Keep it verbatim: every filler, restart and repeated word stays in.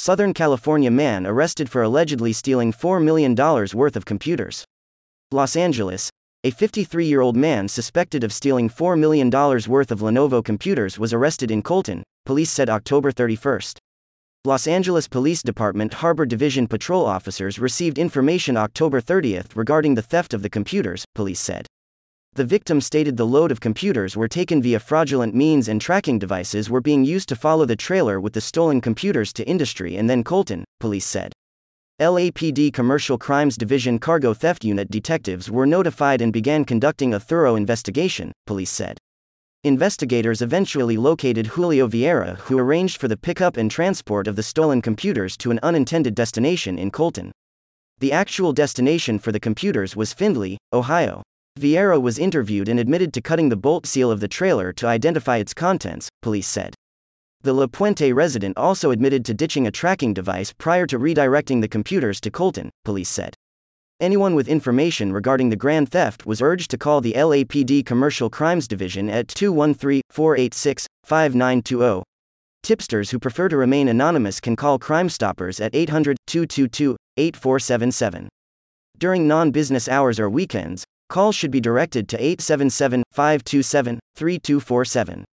Southern California man arrested for allegedly stealing four million dollars worth of computers. Los Angeles. A fifty-three-year-old man suspected of stealing four million dollars worth of Lenovo computers was arrested in Colton, police said October thirty-first. Los Angeles Police Department Harbor Division patrol officers received information October thirtieth regarding the theft of the computers, police said. The victim stated the load of computers were taken via fraudulent means and tracking devices were being used to follow the trailer with the stolen computers to industry and then Colton, police said. L A P D Commercial Crimes Division Cargo Theft Unit detectives were notified and began conducting a thorough investigation, police said. Investigators eventually located Julio Vieira, who arranged for the pickup and transport of the stolen computers to an unintended destination in Colton. The actual destination for the computers was Findlay, Ohio. Vieira was interviewed and admitted to cutting the bolt seal of the trailer to identify its contents, police said. The La Puente resident also admitted to ditching a tracking device prior to redirecting the computers to Colton, police said. Anyone with information regarding the grand theft was urged to call the L A P D Commercial Crimes Division at two one three, four eight six, five nine two zero. Tipsters who prefer to remain anonymous can call Crime Stoppers at eight hundred, two two two, eight four seven seven. During non-business hours or weekends, calls should be directed to eight seven seven, five two seven, three two four seven.